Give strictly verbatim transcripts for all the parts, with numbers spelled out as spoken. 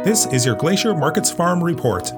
This is your Glacier Markets Farm Report.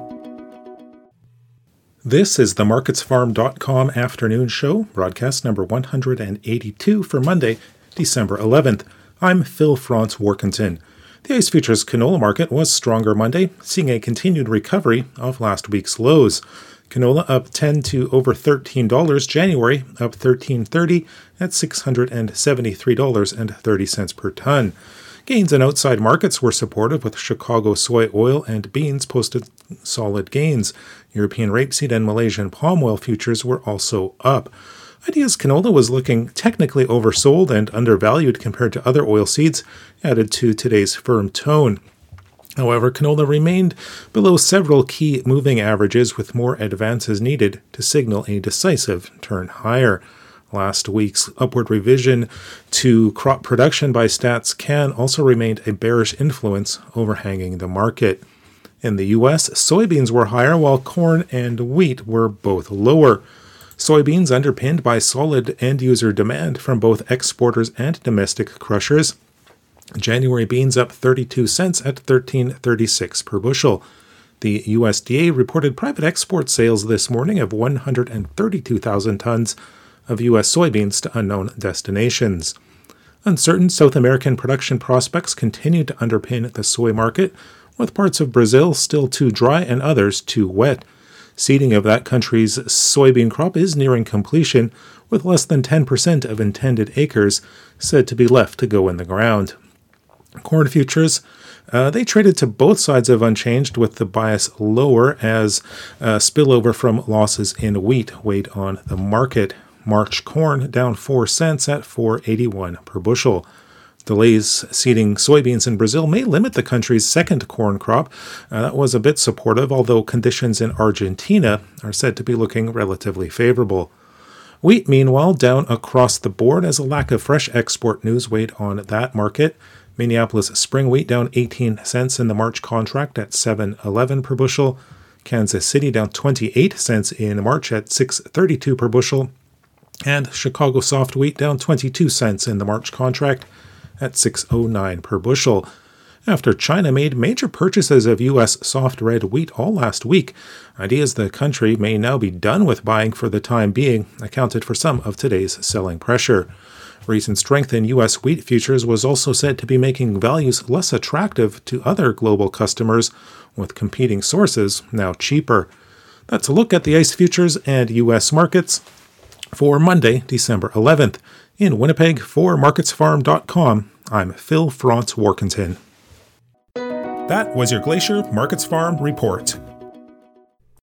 This is the markets farm dot com afternoon show, broadcast number one hundred eighty-two for Monday, December eleventh. I'm Phil Franz Warkentin. The ICE Futures canola market was stronger Monday, seeing a continued recovery of last week's lows. Canola up ten to over thirteen dollars, January up thirteen thirty at six hundred seventy-three dollars and thirty cents per ton. Gains in outside markets were supportive, with Chicago soy oil and beans posted solid gains. European rapeseed and Malaysian palm oil futures were also up. Ideas canola was looking technically oversold and undervalued compared to other oilseeds, added to today's firm tone. However, canola remained below several key moving averages, with more advances needed to signal a decisive turn higher. Last week's upward revision to crop production by StatsCan also remained a bearish influence overhanging the market. In the U S, soybeans were higher while corn and wheat were both lower. Soybeans underpinned by solid end-user demand from both exporters and domestic crushers. January beans up thirty-two cents at thirteen thirty-six per bushel. The U S D A reported private export sales this morning of one hundred thirty-two thousand tons of U S soybeans to unknown destinations. Uncertain South American production prospects continue to underpin the soy market, with parts of Brazil still too dry and others too wet. Seeding of that country's soybean crop is nearing completion, with less than ten percent of intended acres said to be left to go in the ground. Corn futures, uh, they traded to both sides of unchanged, with the bias lower as uh, spillover from losses in wheat weighed on the market. March corn down four cents at four eighty-one per bushel. Delays seeding soybeans in Brazil may limit the country's second corn crop. Uh, that was a bit supportive, although conditions in Argentina are said to be looking relatively favorable. Wheat, meanwhile, down across the board as a lack of fresh export news weighed on that market. Minneapolis spring wheat down eighteen cents in the March contract at seven eleven per bushel. Kansas City down twenty-eight cents in March at six thirty-two per bushel. And Chicago soft wheat down twenty-two cents in the March contract at six oh nine per bushel. After China made major purchases of U S soft red wheat all last week, ideas the country may now be done with buying for the time being accounted for some of today's selling pressure. Recent strength in U S wheat futures was also said to be making values less attractive to other global customers, with competing sources now cheaper. That's a look at the ICE futures and U S markets for Monday, December eleventh. In Winnipeg, for markets farm dot com, I'm Phil Franz Warkentin. That was your Glacier Markets Farm Report.